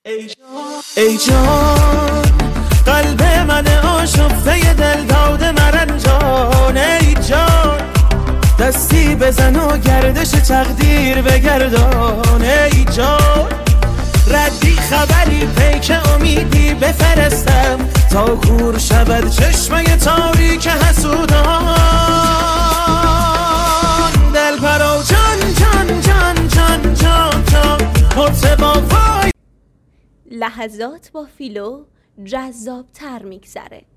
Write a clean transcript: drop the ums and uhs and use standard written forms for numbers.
ای جان قلب من آشفته دل داده مرنجان، ای جان دستی بزن و گردش تقدیر بگردان، ای جان ردی خبری پیک امیدی بفرستم تا کور شود چشمه تاریک حسودان. دل پرو جان جان جان جان جان جان مرتبا وای. لحظات با فیلو جذاب تر میگذره.